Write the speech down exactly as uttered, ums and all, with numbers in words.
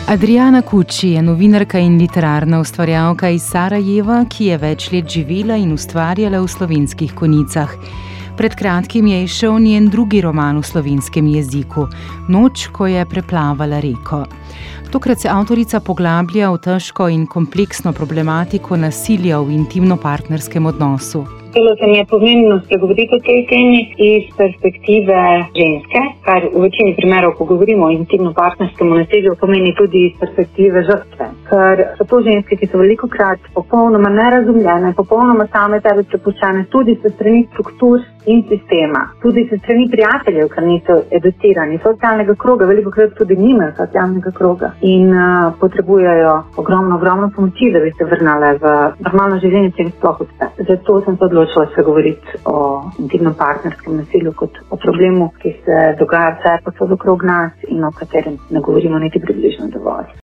Adriana Kuči je novinarka in literarna ustvarjalka iz Sarajeva, ki je več let živela in ustvarjala v Slovenskih Konjicah. Pred kratkim je izšel njen drugi roman v slovenskem jeziku, Noč, ko je preplavala reko. Tokrat se avtorica poglablja v težko in kompleksno problematiko nasilja v intimno-partnerskem odnosu. Zdelo se mi je pomembno spregovoriti o tej temi iz perspektive ženske, kar v večini primerov, ko govorimo o intimno-partnerskem nasilju, pomeni tudi iz perspektive žrtve. Ker so to ženske, ki so velikokrat popolnoma nerazumljene, popolnoma same tebe prepuščene tudi se strani struktur in sistema, tudi se strani prijateljev, ker niso educirani, socialnega kroga, velikokrat tudi nimajo socialnega kroga in uh, potrebujejo ogromno, ogromno pomoči, da bi se vrnale v normalno življenje, če jim sploh uspe. Zato sem se odločila se govoriti o intimno-partnerskem nasilju kot o problemu, ki se dogaja vse posod okrog nas in o katerem ne govorimo niti približno dovolj.